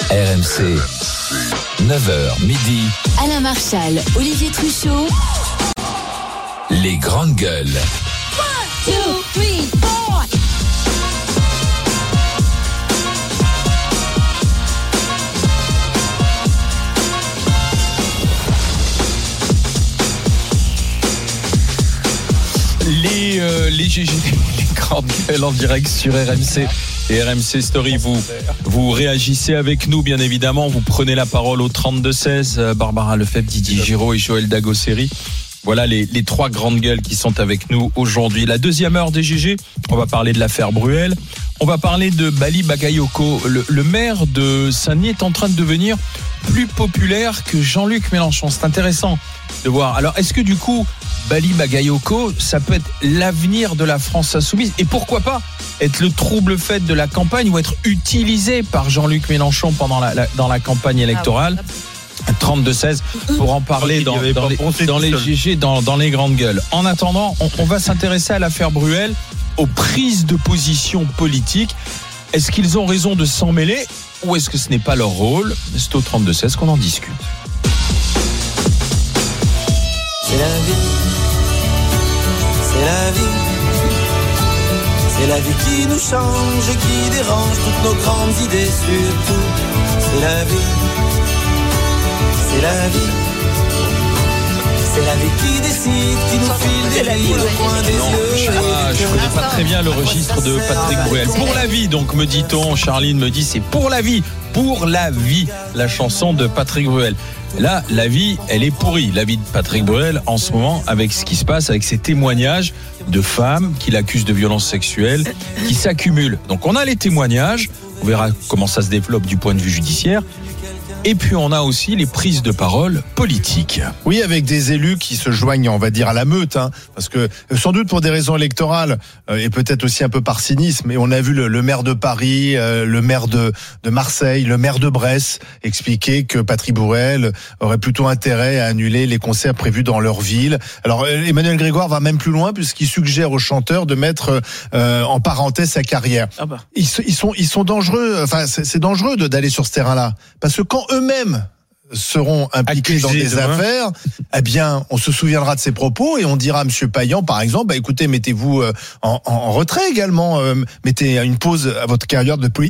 RMC, 9h midi. Alain Marchal, Olivier Truchot. Les grandes gueules. 1, 2, 3, 4. Les GG, les grandes gueules en direct sur RMC et RMC Story. Vous réagissez avec nous, bien évidemment. Vous prenez la parole au 32-16. Barbara Lefebvre, Didier Giraud et Joël Dagosseri. Voilà les trois grandes gueules qui sont avec nous aujourd'hui. La deuxième heure des GG, on va parler de l'affaire Bruel. On va parler de Bali Bagayoko. Le maire de Saint-Denis est en train de devenir plus populaire que Jean-Luc Mélenchon. C'est intéressant de voir. Alors, est-ce que du coup, Bali Bagayoko, ça peut être l'avenir de la France insoumise? Et pourquoi pas être le trouble-fête de la campagne ou être utilisé par Jean-Luc Mélenchon pendant dans la campagne électorale? 32-16 pour en parler dans les GG, dans les grandes gueules. En attendant, on va s'intéresser à l'affaire Bruel, aux prises de position politiques. Est-ce qu'ils ont raison de s'en mêler ou est-ce que ce n'est pas leur rôle? C'est au 32-16 qu'on en discute. C'est la vie, c'est la vie, c'est la vie qui nous change et qui dérange toutes nos grandes idées surtout. C'est la vie, c'est la vie, c'est la vie qui décide, qui nous file des billes au coin des yeux. Je connais pas très bien le registre de Patrick Bruel. Pour la vie, donc me dit-on, Charline me dit c'est pour la vie, la chanson de Patrick Bruel. Là, la vie, elle est pourrie. La vie de Patrick Bruel, en ce moment, avec ce qui se passe, avec ces témoignages de femmes qui l'accusent de violences sexuelles, qui s'accumulent. Donc, on a les témoignages. On verra comment ça se développe du point de vue judiciaire. Et puis, on a aussi les prises de parole politiques. Oui, avec des élus qui se joignent, on va dire, à la meute, parce que sans doute pour des raisons électorales et peut-être aussi un peu par cynisme. Et on a vu le maire de Paris, le maire de Marseille, le maire de Brest expliquer que Patrick Bruel aurait plutôt intérêt à annuler les concerts prévus dans leur ville. Alors Emmanuel Grégoire va même plus loin puisqu'il suggère aux chanteurs de mettre en parenthèse sa carrière. Ils sont dangereux. Enfin, c'est dangereux d'aller sur ce terrain-là parce que quand eux-mêmes seront impliqués dans des affaires, eh bien, on se souviendra de ces propos et on dira à M. Payan, par exemple, écoutez, mettez-vous en retrait également, mettez une pause à votre carrière de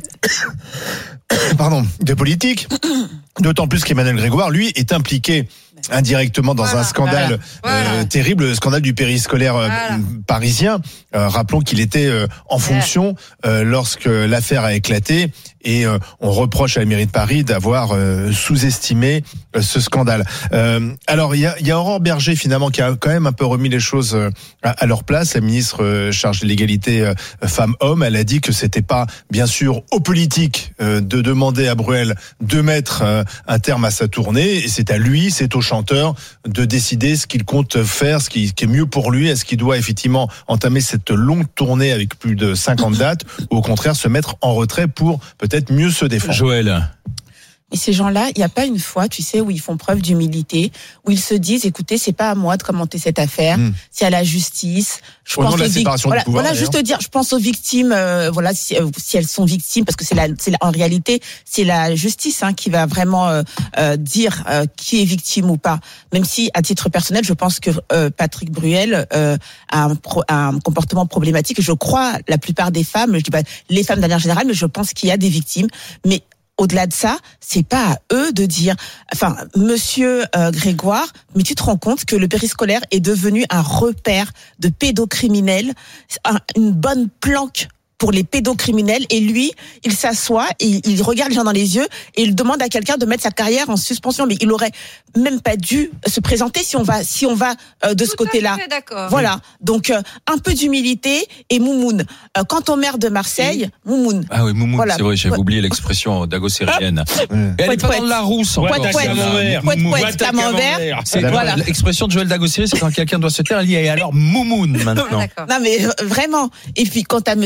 politique. D'autant plus qu'Emmanuel Grégoire, lui, est impliqué indirectement dans un scandale terrible, le scandale du périscolaire parisien. Rappelons qu'il était en fonction lorsque l'affaire a éclaté et on reproche à la mairie de Paris d'avoir sous-estimé ce scandale. Alors il y a Aurore Berger finalement qui a quand même un peu remis les choses à leur place. La ministre chargée de l'égalité femmes-hommes, elle a dit que c'était pas bien sûr aux politiques de demander à Bruel de mettre un terme à sa tournée et c'est à lui, c'est au chanteur de décider ce qu'il compte faire, ce qui est mieux pour lui. Est-ce qu'il doit effectivement entamer cette longue tournée avec plus de 50 dates ou au contraire se mettre en retrait pour peut-être mieux se défendre? Joël. Et ces gens-là, il n'y a pas une fois, tu sais, où ils font preuve d'humilité, où ils se disent, écoutez, c'est pas à moi de commenter cette affaire, c'est à la justice. Je pense aux victimes. Voilà, juste dire, je pense aux victimes, si elles sont victimes, parce que en réalité, c'est la justice qui va vraiment dire qui est victime ou pas. Même si, à titre personnel, je pense que Patrick Bruel a un comportement problématique. Je crois la plupart des femmes, je dis pas les femmes de manière générale, mais je pense qu'il y a des victimes. Mais au-delà de ça, c'est pas à eux de dire, monsieur Grégoire, mais tu te rends compte que le périscolaire est devenu un repère de pédocriminels, une bonne planque pour les pédocriminels, et lui, il s'assoit, il regarde les gens dans les yeux et il demande à quelqu'un de mettre sa carrière en suspension. Mais il aurait même pas dû se présenter si on va de ce côté-là. D'accord. Voilà. Donc un peu d'humilité et moumoune. Quant au maire de Marseille, moumoune. Ah oui, moumoune, voilà. C'est vrai, j'avais oublié l'expression dagossérienne. Elle est pas dans le Larousse. Camembert. C'est l'expression de Joël Dagosseri, c'est quand quelqu'un doit se taire, il dit alors moumoune maintenant. Non mais vraiment. Et puis quant à monsieur Payan,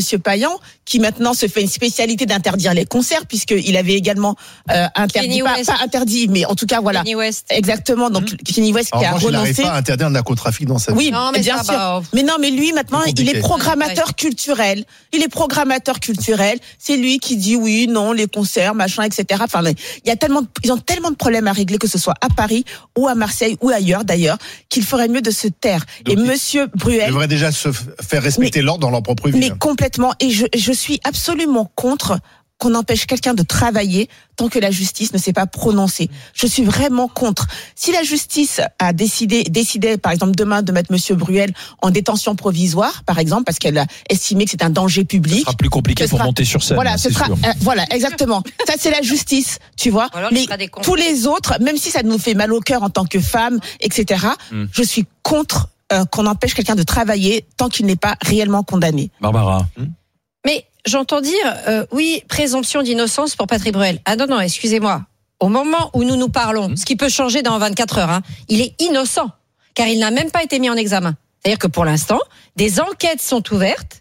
flamboyant, qui maintenant se fait une spécialité d'interdire les concerts, puisqu'il avait également interdit, pas interdit, mais en tout cas, voilà. Kanye West. Exactement, donc Kanye West qui a renoncé. Il n'arrive pas à interdire le narcotrafic dans sa vie. Oui, non, mais bien sûr. Mais non, mais lui, maintenant, il est programmateur culturel. Il est programmateur culturel. C'est lui qui dit oui, non, les concerts, machin, etc. Enfin, il y a ils ont tellement de problèmes à régler, que ce soit à Paris ou à Marseille ou ailleurs d'ailleurs, qu'il ferait mieux de se taire. Donc, et Monsieur Bruel devrait déjà se faire respecter l'ordre dans leur propre vie. Mais complètement. Et je suis absolument contre qu'on empêche quelqu'un de travailler tant que la justice ne s'est pas prononcée. Je suis vraiment contre. Si la justice a décidé, par exemple, demain de mettre Monsieur Bruel en détention provisoire, par exemple, parce qu'elle a estimé que c'est un danger public. Ce sera plus compliqué pour monter sur scène. Voilà, voilà, exactement. Ça, c'est la justice, tu vois. Mais tous les autres, même si ça nous fait mal au cœur en tant que femmes, etc., je suis contre qu'on empêche quelqu'un de travailler tant qu'il n'est pas réellement condamné. Barbara. Mais j'entends dire, oui, présomption d'innocence pour Patrick Bruel. Ah non, excusez-moi. Au moment où nous parlons, ce qui peut changer dans 24 heures, il est innocent, car il n'a même pas été mis en examen. C'est-à-dire que pour l'instant, des enquêtes sont ouvertes.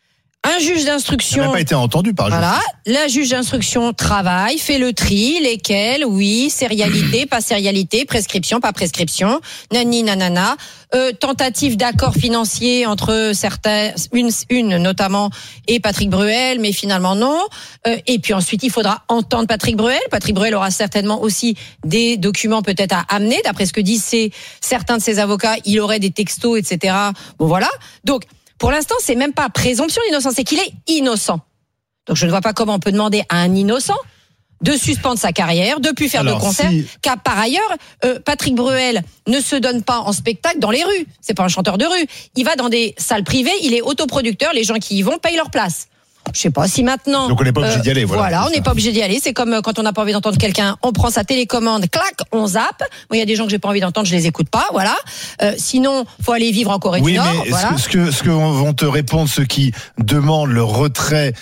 Un juge d'instruction. Il n'a pas été entendu par Voilà. La juge d'instruction travaille, fait le tri, lesquels, oui, sérialité, pas sérialité, prescription, pas prescription, nani, nanana, tentative d'accord financier entre certains, une notamment, et Patrick Bruel, mais finalement non. Et puis ensuite, il faudra entendre Patrick Bruel. Patrick Bruel aura certainement aussi des documents peut-être à amener. D'après ce que disent certains de ses avocats, il aurait des textos, etc. Bon, voilà. Donc, pour l'instant, c'est même pas présomption d'innocence, c'est qu'il est innocent. Donc je ne vois pas comment on peut demander à un innocent de suspendre sa carrière, de plus faire de concerts, car par ailleurs, Patrick Bruel ne se donne pas en spectacle dans les rues. C'est pas un chanteur de rue. Il va dans des salles privées, il est autoproducteur, les gens qui y vont payent leur place. Je sais pas si maintenant. Donc on n'est pas obligé d'y aller. Voilà, on n'est pas obligé d'y aller. C'est comme quand on n'a pas envie d'entendre quelqu'un, on prend sa télécommande, clac, on zappe. Moi, il y a des gens que j'ai pas envie d'entendre, je les écoute pas. Voilà. Sinon, faut aller vivre en Corée du Nord. Oui, mais voilà. ce que vont te répondre ceux qui demandent le retrait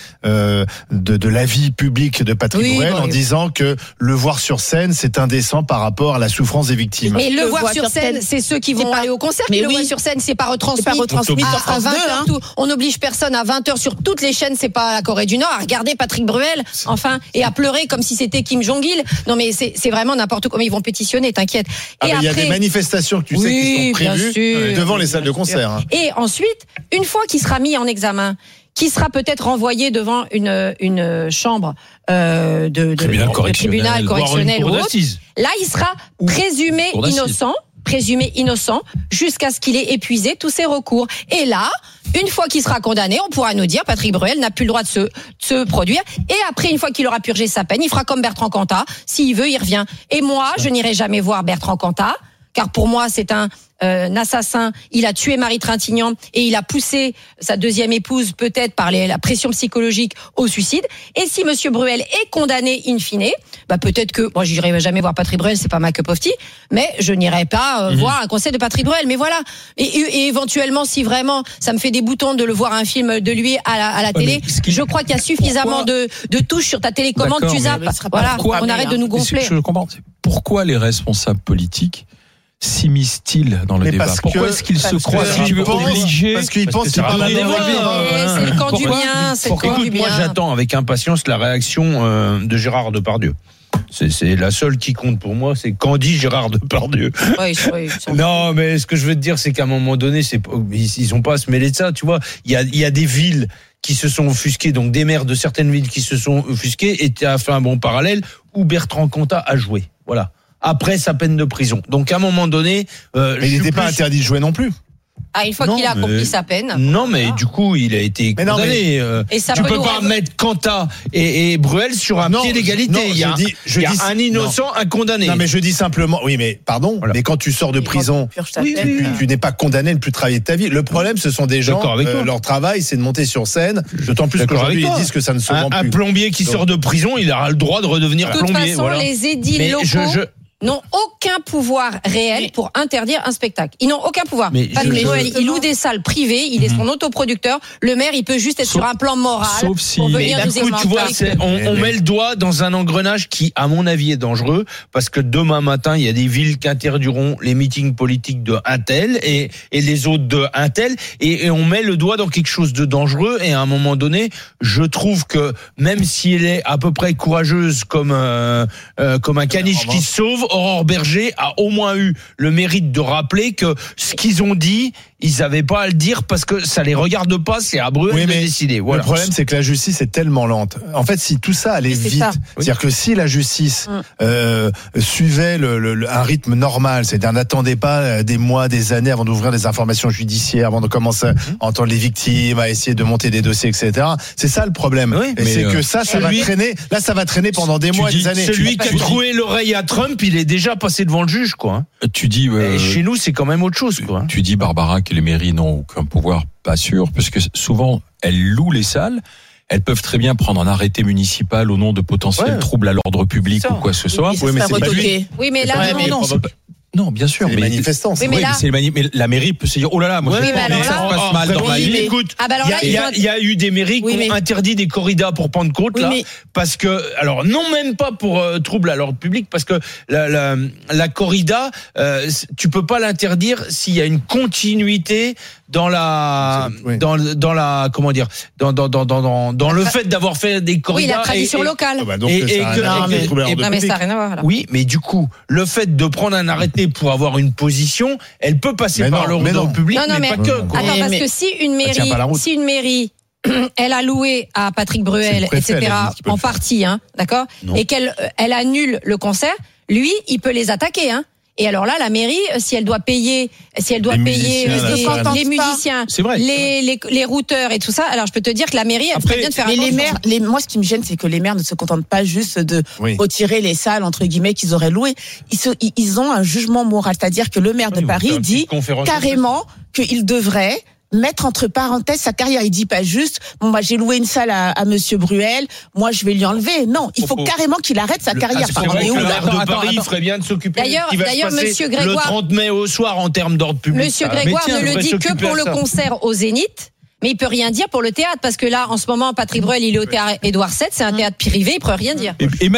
de la vie publique de Patrick Bruel en disant que le voir sur scène, c'est indécent par rapport à la souffrance des victimes. Mais le voir sur scène, c'est ceux qui vont aller au concert. Mais le voir sur scène, c'est pas retransmis. C'est pas retransmis sur France 2. On n'oblige personne à 20h sur toutes les chaînes. C'est pas à la Corée du Nord à regarder Patrick Bruel, enfin, et à pleurer comme si c'était Kim Jong-il. Non, mais c'est vraiment n'importe quoi. Ils vont pétitionner, t'inquiète. Et après, il y a des manifestations que tu sais qui sont prévues devant les salles de concert. Et ensuite, une fois qu'il sera mis en examen, qui sera peut-être renvoyé devant une chambre de tribunal correctionnel ou autre, là, il sera présumé innocent jusqu'à ce qu'il ait épuisé tous ses recours. Et là, une fois qu'il sera condamné, on pourra nous dire Patrick Bruel n'a plus le droit de se produire. Et après, une fois qu'il aura purgé sa peine, il fera comme Bertrand Cantat. S'il veut, il revient. Et moi, je n'irai jamais voir Bertrand Cantat, car pour moi, c'est un assassin. Il a tué Marie Trintignant et il a poussé sa deuxième épouse, peut-être par la pression psychologique, au suicide. Et si Monsieur Bruel est condamné in fine, peut-être que moi j'irai jamais voir Patrick Bruel, c'est pas ma cup of tea, mais je n'irai pas voir un concert de Patrick Bruel. Mais voilà. Et éventuellement, si vraiment ça me fait des boutons de le voir un film de lui à la télé, je crois qu'il y a suffisamment de touches sur ta télécommande, tu zappes. Voilà. On arrête de nous gonfler. Je comprends. Pourquoi les responsables politiques s'immiscent-ils dans le débat? Pourquoi est-ce qu'ils se croient obligés? Parce qu'ils pensent qu'ils parlent à c'est le camp du bien, c'est le camp du bien. Moi, j'attends avec impatience la réaction de Gérard Depardieu. C'est la seule qui compte pour moi, c'est qu'en dit Gérard Depardieu. Oui, non, mais ce que je veux te dire, c'est qu'à un moment donné, ils ont pas à se mêler de ça, tu vois. Il y a des villes qui se sont offusquées, donc des maires de certaines villes qui se sont offusquées, et tu as fait un bon parallèle où Bertrand Cantat a joué. Voilà. Après sa peine de prison. Donc à un moment donné, mais il n'était pas interdit de jouer non plus. Ah, une fois qu'il a accompli sa peine. Non, mais du coup, il a été condamné. Et ça tu peux pas mettre Cantat et Bruel sur un pied d'égalité. Il y a un innocent, un condamné. Non, mais je dis simplement, oui, mais pardon, mais quand tu sors de prison, tu n'es pas condamné à ne plus travailler de ta vie. Le problème, ce sont des gens, leur travail, c'est de monter sur scène. D'autant plus qu'aujourd'hui, ils disent que ça ne se vend plus. Un plombier qui sort de prison, il aura le droit de redevenir plombier. De toute façon, les édiles locaux n'ont aucun pouvoir réel pour interdire un spectacle. Ils n'ont aucun pouvoir. Patrick Bruel, il loue des salles privées, il est son autoproducteur. Le maire, il peut juste être sur un plan moral pour venir nous tu vois, on met le doigt dans un engrenage qui, à mon avis, est dangereux parce que demain matin, il y a des villes qui interdiront les meetings politiques de un tel et les autres de un tel et on met le doigt dans quelque chose de dangereux et à un moment donné, je trouve que même si elle est à peu près courageuse comme un caniche qui se sauve, Aurore Berger a au moins eu le mérite de rappeler que ce qu'ils ont dit, ils n'avaient pas à le dire parce que ça les regarde pas, c'est à Bruel de décider. Voilà. Le problème, c'est que la justice est tellement lente. En fait, si tout ça allait vite, c'est-à-dire que si la justice suivait un rythme normal, c'est-à-dire n'attendait pas des mois, des années avant d'ouvrir des informations judiciaires, avant de commencer à entendre les victimes, à essayer de monter des dossiers, etc. C'est ça le problème. Oui, et c'est que ça va traîner. Là, ça va traîner pendant des mois, des années. Celui qui a troué l'oreille à Trump, il est déjà passé devant le juge, quoi. Tu dis. Chez nous, c'est quand même autre chose, quoi. Tu dis, Barbara, que les mairies n'ont aucun pouvoir, pas sûr, parce que souvent elles louent les salles. Elles peuvent très bien prendre un arrêté municipal au nom de potentiels troubles à l'ordre public ou quoi que ce soit. Mais c'est pas lui. Oui, mais là, non, bien sûr. Les manifestants. Mais la mairie peut se dire, oh là là, moi, ça se passe mal dans ma ville. Écoute, il y a eu des mairies qui ont interdit des corridas pour Pentecôte, là, parce que, alors, non, même pas pour trouble à l'ordre public, parce que la corrida, tu peux pas l'interdire s'il y a une continuité dans la comment dire, dans le fait d'avoir fait des corridas. Oui, la tradition locale. Mais ça n'a rien à voir, là. Oui, mais du coup, le fait de prendre un arrêté pour avoir une position, elle peut passer par l'ordre public, mais pas que. Attends, parce que si une mairie, elle a loué à Patrick Bruel, etc., en partie, d'accord, et qu'elle annule le concert, lui, il peut les attaquer, Et alors là, la mairie, si elle doit payer les musiciens, les routeurs et tout ça, alors je peux te dire que la mairie, elle ferait bien de faire les maires, moi, ce qui me gêne, c'est que les maires ne se contentent pas juste de retirer les salles, entre guillemets, qu'ils auraient louées. Ils ont un jugement moral. C'est-à-dire que le maire de Paris dit carrément qu'il devrait mettre entre parenthèses sa carrière. Il dit pas juste, j'ai loué une salle à Monsieur Bruel, moi je vais lui enlever. Non, il faut carrément qu'il arrête sa carrière. Le maire de Paris, il ferait bien de s'occuper. D'ailleurs, Monsieur Grégoire, le 30 mai au soir en termes d'ordre public. Monsieur Grégoire ne le dit que pour le concert au Zénith. Mais il peut rien dire pour le théâtre, parce que là, en ce moment, Patrick Bruel, il est au théâtre Édouard VII, c'est un théâtre privé, il peut rien dire.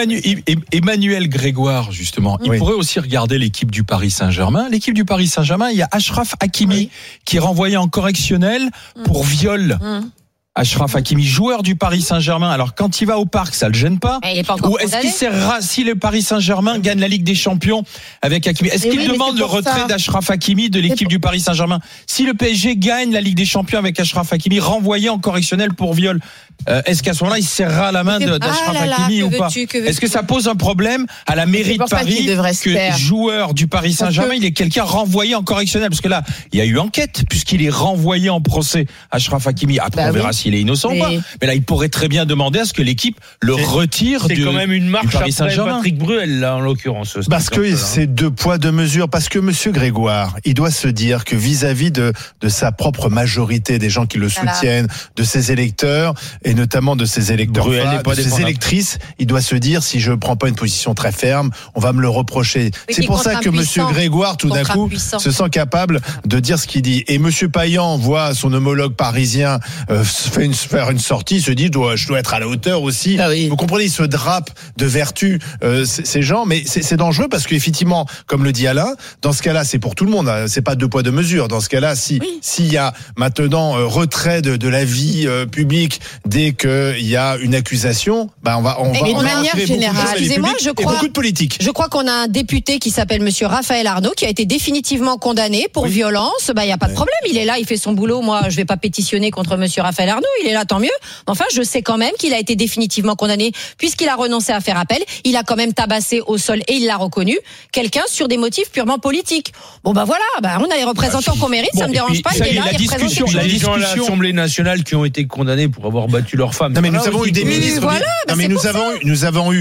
Emmanuel Grégoire, justement, il pourrait aussi regarder l'équipe du Paris Saint-Germain. L'équipe du Paris Saint-Germain, il y a Achraf Hakimi qui est renvoyé en correctionnel pour viol. Achraf Hakimi, joueur du Paris Saint-Germain. Alors quand il va au parc, ça le gêne pas? Il est pas encore Ou est-ce qu'il sert si le Paris Saint-Germain gagne la Ligue des Champions avec Hakimi? Est-ce qu'il demande le retrait d'Achraf Hakimi de l'équipe du Paris Saint-Germain? Si le PSG gagne la Ligue des Champions avec Achraf Hakimi, renvoyé en correctionnel pour viol, est-ce qu'à ce moment-là, il serrera la main d'Achraf Hakimi ou pas? Est-ce que ça pose un problème à la mairie de Paris que joueur du Paris Saint-Germain, il est quelqu'un renvoyé en correctionnel? Parce que là, il y a eu enquête puisqu'il est renvoyé en procès, Achraf Hakimi. Après, on verra s'il est innocent ou pas. Mais là, il pourrait très bien demander à ce que l'équipe le retire du Paris Saint-Germain. C'est quand même une marche après Patrick Bruel, là, en l'occurrence. Parce que c'est deux poids, deux mesures. Parce que Monsieur Grégoire, il doit se dire que vis-à-vis de sa propre majorité, des gens qui le soutiennent, de ses électeurs, et notamment de ses électeurs, de ses électrices, il doit se dire, si je prends pas une position très ferme, on va me le reprocher. C'est pour ça que Monsieur Grégoire, tout d'un coup, se sent capable de dire ce qu'il dit. Et Monsieur Payan voit son homologue parisien faire une sortie, se dit, je dois être à la hauteur aussi. Vous comprenez, il se drape de vertu, ces gens, mais c'est dangereux parce qu'effectivement, comme le dit Alain, dans ce cas-là, c'est pour tout le monde, c'est pas deux poids deux mesures. Dans ce cas-là, s'il y a maintenant retrait de la vie publique dès qu'il y a une accusation, on va de manière générale, excusez-moi, beaucoup de politique. Je crois qu'on a un député qui s'appelle Monsieur Raphaël Arnaud qui a été définitivement condamné pour violence. Il y a pas de problème, il est là, il fait son boulot. Moi, je vais pas pétitionner contre Monsieur Raphaël Arnaud, il est là, tant mieux. Enfin, je sais quand même qu'il a été définitivement condamné puisqu'il a renoncé à faire appel. Il a quand même tabassé au sol et il l'a reconnu quelqu'un sur des motifs purement politiques. On a les représentants qu'on mérite, ça me dérange pas. Il est là, il représente les gens à l'Assemblée nationale qui ont été condamnés pour avoir battu leur femme. Non, mais nous avons eu des ministres. Voilà, nous avons eu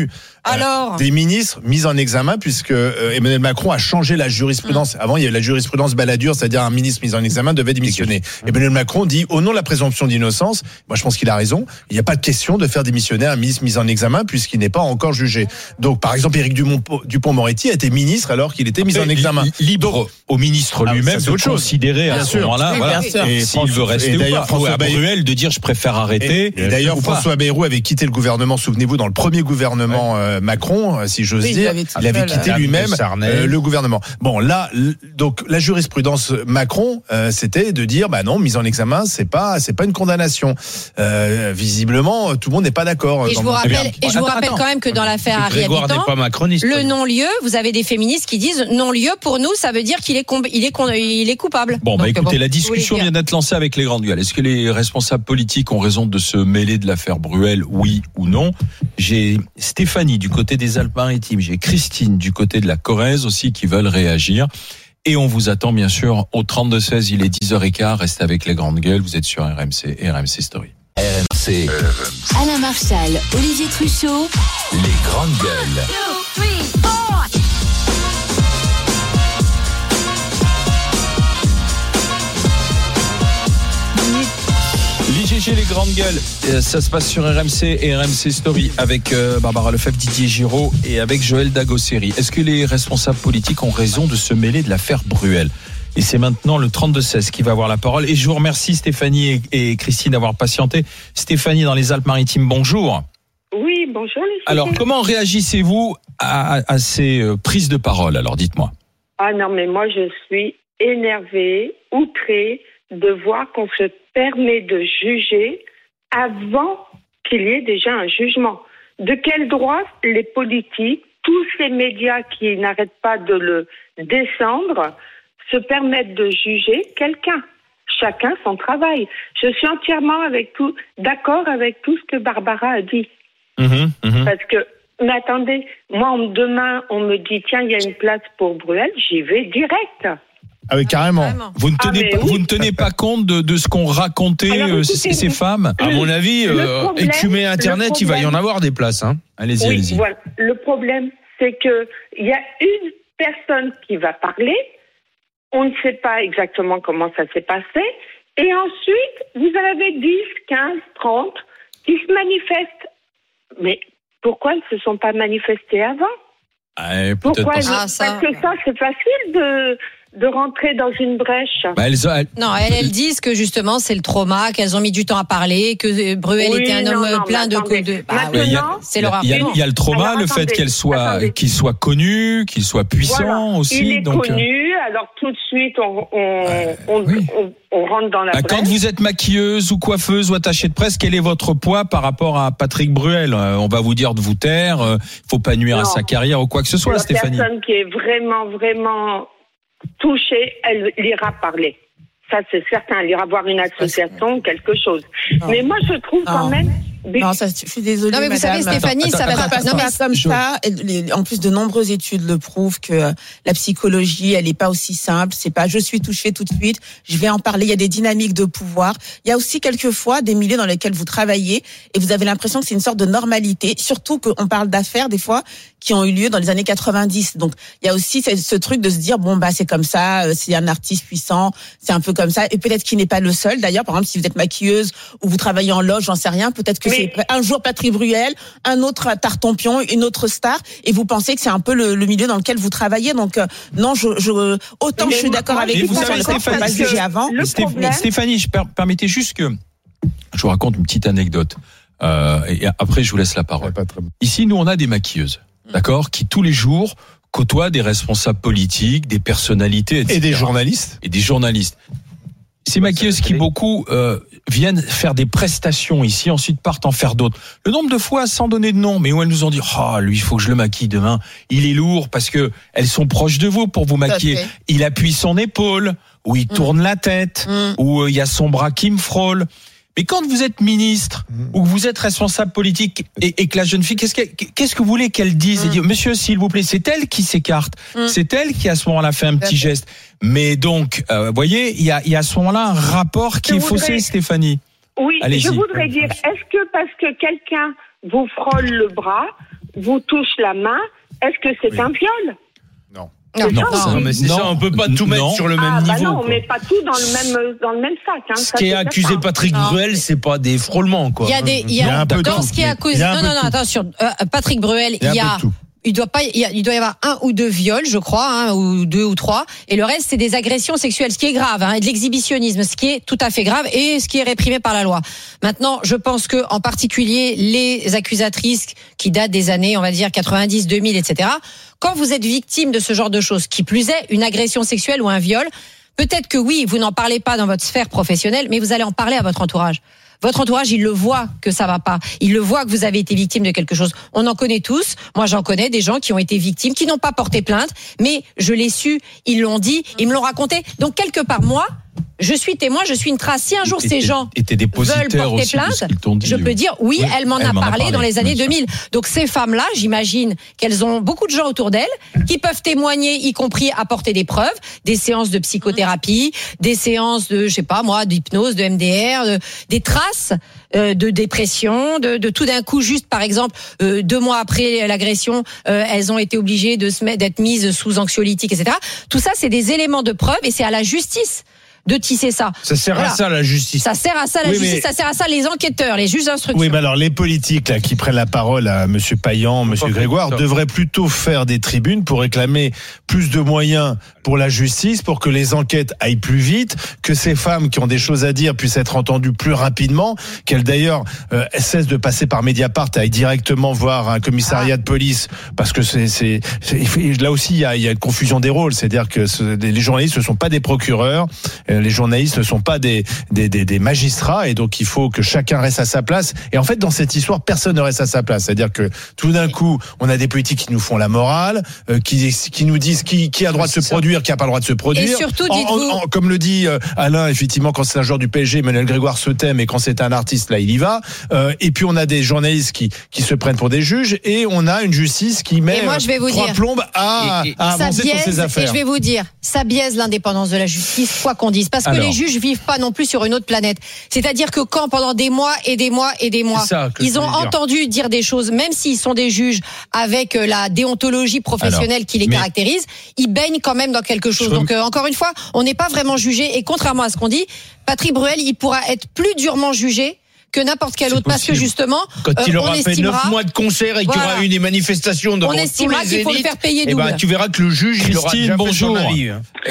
Alors des ministres mis en examen, puisque Emmanuel Macron a changé la jurisprudence. Avant, il y avait la jurisprudence Balladur, c'est-à-dire un ministre mis en examen devait démissionner. Emmanuel Macron dit, au nom de la présomption d'innocence, moi je pense qu'il a raison, il n'y a pas de question de faire démissionner un ministre mis en examen puisqu'il n'est pas encore jugé. Donc, par exemple, Éric Dupond-Moretti a été ministre alors qu'il était mis en examen. Libre au ministre lui-même de considérer à ce moment-là, et s'il veut rester ou pas. François Bayrou de dire je préfère arrêter. Et d'ailleurs, François Bayrou avait quitté le gouvernement, souvenez-vous, dans le premier gouvernement Macron, si j'ose dire, il avait quitté lui-même le gouvernement. Bon, là, donc la jurisprudence Macron, c'était de dire, bah non, mise en examen, c'est pas une condamnation. Visiblement, tout le monde n'est pas d'accord. Et je vous rappelle quand même que dans l'affaire Harry Habitant, le non-lieu, vous avez des féministes qui disent non-lieu pour nous, ça veut dire qu'il est coupable. Bon, bah écoutez, la discussion vient d'être lancée avec les grandes gueules. Est-ce que les responsables politiques ont raison de se mêler de l'affaire Bruel, oui ou non? J'ai Stéphanie du côté des Alpes-Maritimes, j'ai Christine du côté de la Corrèze aussi qui veulent réagir. Et on vous attend bien sûr au 32-16, il est 10h15, restez avec les grandes gueules, vous êtes sur RMC et RMC Story. RMC. Alain Marchal, Olivier Truchot. Les grandes gueules. 2, 3, 4. L'IGG, les grandes gueules, ça se passe sur RMC et RMC Story avec Barbara Lefebvre, Didier Giraud et avec Joël Dagosseri. Est-ce que les responsables politiques ont raison de se mêler de l'affaire Bruel? Et c'est maintenant le 32-16 qui va avoir la parole. Et je vous remercie Stéphanie et Christine d'avoir patienté. Stéphanie dans les Alpes-Maritimes, bonjour. Oui, bonjour. Alors, comment réagissez-vous à ces prises de parole? Alors, dites-moi. Ah non, mais moi, je suis énervée, outrée de voir qu'on se permet de juger avant qu'il y ait déjà un jugement. De quel droit les politiques, tous ces médias qui n'arrêtent pas de le descendre, se permettent de juger quelqu'un? Chacun son travail. Je suis entièrement d'accord avec tout ce que Barbara a dit. Parce que, mais attendez, moi, demain, on me dit, tiens, il y a une place pour Bruel, j'y vais direct. Ah oui, carrément. Vous ne tenez pas compte de ce qu'ont raconté ces femmes? À mon avis, écumer Internet, il va y en avoir des places. Hein. Allez-y, oui, allez-y. Voilà. Le problème, c'est que il y a une personne qui va parler. On ne sait pas exactement comment ça s'est passé. Et ensuite, vous en avez 10, 15, 30 qui se manifestent. Mais pourquoi ils ne se sont pas manifestés avant? Pourquoi Parce que ça, c'est facile de rentrer dans une brèche. Elles disent que justement c'est le trauma, qu'elles ont mis du temps à parler, que Bruel était un homme plein de c'est leur argument. Il y a le trauma, le fait qu'il soit connu, qu'il soit puissant aussi. Il est connu, alors tout de suite on rentre dans la brèche. Quand vous êtes maquilleuse ou coiffeuse ou attachée de presse, quel est votre poids par rapport à Patrick Bruel? On va vous dire de vous taire, faut pas nuire à sa carrière ou quoi que ce soit, Stéphanie. La personne qui est vraiment, vraiment touchée, elle ira parler. Ça, c'est certain. Elle ira voir une association, quelque chose. Non. Mais moi, je trouve quand même... Non, ça, je suis désolée. Non, mais vous savez, Stéphanie, ça va pas comme ça. En plus, de nombreuses études le prouvent que la psychologie, elle est pas aussi simple. C'est pas je suis touchée tout de suite, je vais en parler. Il y a des dynamiques de pouvoir. Il y a aussi quelquefois des milieux dans lesquels vous travaillez et vous avez l'impression que c'est une sorte de normalité. Surtout qu'on parle d'affaires, des fois, qui ont eu lieu dans les années 90. Donc, il y a aussi ce truc de se dire, bon, bah, c'est comme ça, c'est un artiste puissant, c'est un peu comme ça. Et peut-être qu'il n'est pas le seul. D'ailleurs, par exemple, si vous êtes maquilleuse ou vous travaillez en loge, j'en sais rien, peut-être que c'est un jour Patrick Bruel, un autre Tartampion, une autre star, et vous pensez que c'est un peu le milieu dans lequel vous travaillez. Donc non, autant je suis d'accord avec vous. Vous savez, Stéphanie, permettez juste que je vous raconte une petite anecdote. Et après, je vous laisse la parole. Ici, nous, on a des maquilleuses, d'accord, qui tous les jours côtoient des responsables politiques, des personnalités, etc. Et des journalistes. Et des journalistes. Ces maquilleuses qui beaucoup viennent faire des prestations ici, ensuite partent en faire d'autres. Le nombre de fois, sans donner de nom, mais où elles nous ont dit lui, il faut que je le maquille demain. Il est lourd parce que elles sont proches de vous pour vous maquiller. Il appuie son épaule, ou il tourne la tête, ou il y a son bras qui me frôle. Mais quand vous êtes ministre ou que vous êtes responsable politique et que la jeune fille, qu'est-ce que vous voulez qu'elle dise? Elle dit, monsieur, s'il vous plaît, c'est elle qui s'écarte. C'est elle qui, à ce moment-là, fait un petit geste. Mais donc, vous voyez, il y a à ce moment-là un rapport qui est faussé, Stéphanie. Oui, je voudrais dire, est-ce que parce que quelqu'un vous frôle le bras, vous touche la main, est-ce que c'est un viol? Non, mais c'est ça, on peut pas tout mettre sur le même niveau. Non, on met pas tout dans le même sac. Hein, ce qui est accusé Patrick Bruel, c'est pas des frôlements, quoi. Il y a un peu dans ce qui est accusé. Non, attention. Patrick Bruel, il doit y avoir 1 ou 2 viols, je crois, ou 2 ou 3, et le reste c'est des agressions sexuelles, ce qui est grave, et de l'exhibitionnisme, ce qui est tout à fait grave et ce qui est réprimé par la loi. Maintenant, je pense que en particulier les accusatrices qui datent des années, on va dire 90, 2000, etc. Quand vous êtes victime de ce genre de choses, qui plus est une agression sexuelle ou un viol, peut-être que oui, vous n'en parlez pas dans votre sphère professionnelle, mais vous allez en parler à votre entourage. Votre entourage, il le voit que ça va pas. Il le voit que vous avez été victime de quelque chose. On en connaît tous. Moi, j'en connais des gens qui ont été victimes, qui n'ont pas porté plainte, mais je l'ai su, ils l'ont dit, ils me l'ont raconté. Donc, quelque part, moi, je suis témoin, je suis une trace. Si un jour ces gens veulent porter plainte, je peux dire oui, elle m'en a parlé dans les années 2000. Donc ces femmes-là, j'imagine qu'elles ont beaucoup de gens autour d'elles qui peuvent témoigner, y compris apporter des preuves, des séances de psychothérapie, des séances de, je sais pas moi, d'hypnose, de MDR, des traces de dépression, de tout d'un coup, juste par exemple, 2 mois après l'agression, elles ont été obligées d'être mises sous anxiolytiques, etc. Tout ça, c'est des éléments de preuve et c'est à la justice de tisser ça. Ça sert à ça la justice. Ça sert à ça la justice, ça sert à ça les enquêteurs, les juges d'instruction. Oui, mais alors les politiques là qui prennent la parole à monsieur Payan, monsieur Grégoire devraient plutôt faire des tribunes pour réclamer plus de moyens pour la justice, pour que les enquêtes aillent plus vite, que ces femmes qui ont des choses à dire puissent être entendues plus rapidement, qu'elles d'ailleurs cessent de passer par Mediapart, aillent directement voir un commissariat de police, parce que là aussi il y a une confusion des rôles, c'est-à-dire que les journalistes ne sont pas des procureurs. Les journalistes ne sont pas des magistrats, et donc il faut que chacun reste à sa place. Et en fait, dans cette histoire, personne ne reste à sa place. C'est-à-dire que tout d'un coup, on a des politiques qui nous font la morale, qui nous disent qui a le droit de se produire, qui n'a pas le droit de se produire. Et surtout, dites-vous, comme le dit Alain, effectivement, quand c'est un joueur du PSG, Emmanuel Grégoire se tait, mais quand c'est un artiste, là, il y va. Et puis on a des journalistes qui se prennent pour des juges, et on a une justice qui met 3 plombes à avancer sur ses affaires. Et je vais vous dire, ça biaise l'indépendance de la justice, quoi qu'on dise. Parce que les juges vivent pas non plus sur une autre planète. C'est-à-dire que quand pendant des mois et des mois et des mois, ils ont entendu dire des choses, même s'ils sont des juges avec la déontologie professionnelle qui les caractérise, ils baignent quand même dans quelque chose. Donc encore une fois, on n'est pas vraiment jugé. Et contrairement à ce qu'on dit, Patrick Bruel, il pourra être plus durement jugé que n'importe quel autre, parce que justement, quand il aura fait 9 mois de concert et qu'il y aura eu des manifestations devant tous les zéniths, on estimera qu'il faut le faire payer double. Tu verras que le juge, il aura déjà fait son avis.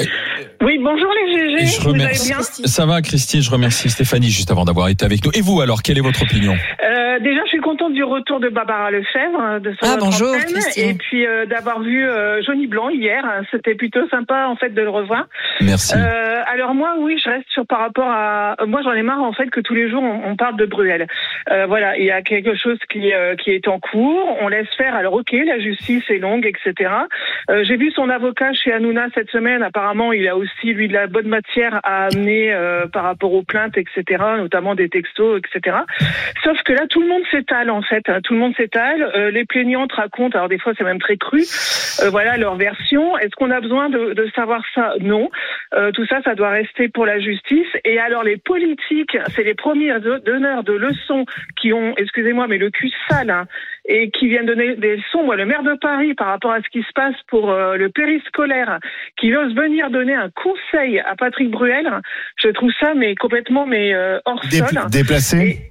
Oui, bonjour les GG, vous allez bien? Ça va, Christine, je remercie Stéphanie juste avant d'avoir été avec nous. Et vous, alors, quelle est votre opinion? Déjà, je suis contente du retour de Barbara Lefebvre de son bonjour, antenne, et puis d'avoir vu Johnny Blanc hier. C'était plutôt sympa en fait de le revoir. Merci. Alors moi, oui, je reste sur par rapport à moi, j'en ai marre en fait que tous les jours on parle de Bruel. Voilà, il y a quelque chose qui est en cours. On laisse faire. Alors ok, la justice est longue, etc. J'ai vu son avocat chez Hanouna cette semaine. Apparemment, il a aussi lui de la bonne matière à amener par rapport aux plaintes, etc. Notamment des textos, etc. Sauf que là, tout le monde s'étale en fait. Tout le monde s'étale. Les plaignantes racontent. Alors des fois, c'est même très cru. Voilà leur version. Est-ce qu'on a besoin de savoir ça? Non. Tout ça, ça doit rester pour la justice. Et alors les politiques, c'est les premiers donneurs de leçons qui ont, excusez-moi, mais le cul sale, hein, et qui viennent donner des leçons. Moi, le maire de Paris, par rapport à ce qui se passe pour le périscolaire, qui ose venir donner un conseil à Patrick Bruel, je trouve ça complètement hors sol. Déplacé.